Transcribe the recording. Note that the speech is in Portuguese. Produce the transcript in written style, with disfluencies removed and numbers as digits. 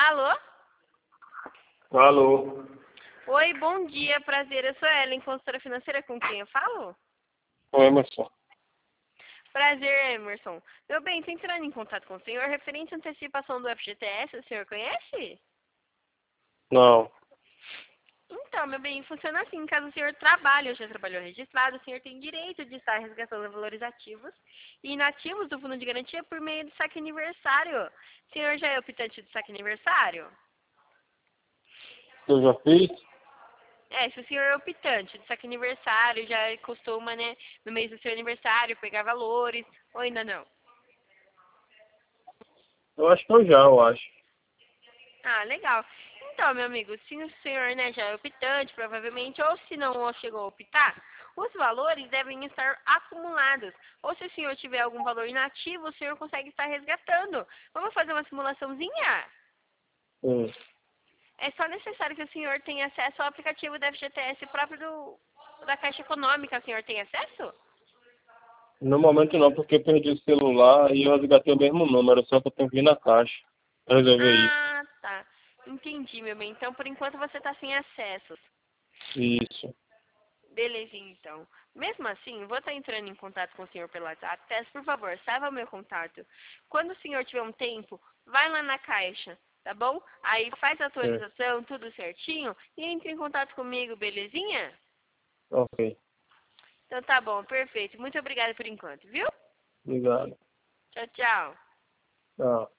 Alô? Alô. Oi, bom dia, prazer. Eu sou Ellen, consultora financeira, com quem eu falo? Oi, Emerson. Prazer, Emerson. Meu bem, tô entrando em contato com o senhor referente à antecipação do FGTS, o senhor conhece? Não. Então, meu bem, funciona assim, caso o senhor trabalhe ou já trabalhou registrado, o senhor tem direito de estar resgatando valores ativos e inativos do fundo de garantia por meio do saque aniversário. O senhor já é optante do saque aniversário? Eu já fiz? Se o senhor é optante do saque aniversário, já costuma, né, no mês do seu aniversário, pegar valores, ou ainda não? Eu acho que eu acho. Ah, legal. Então, meu amigo, se o senhor, né, já é optante, provavelmente, ou se não chegou a optar, os valores devem estar acumulados. Ou se o senhor tiver algum valor inativo, o senhor consegue estar resgatando. Vamos fazer uma simulaçãozinha? Sim. É só necessário que o senhor tenha acesso ao aplicativo da FGTS próprio da Caixa Econômica. O senhor tem acesso? No momento não, porque eu perdi o celular e eu resgatei o mesmo número, só que eu tenho que ir na caixa pra resolver isso. Ah, tá. Entendi, meu bem. Então, por enquanto, você está sem acessos. Isso. Belezinha, então. Mesmo assim, vou estar entrando em contato com o senhor pelo WhatsApp. Peço, por favor, salva o meu contato. Quando o senhor tiver um tempo, vai lá na caixa, tá bom? Aí faz a É. atualização, tudo certinho, e entre em contato comigo, belezinha? Ok. Então tá bom, perfeito. Muito obrigada por enquanto, viu? Obrigado. Tchau, tchau. Tchau.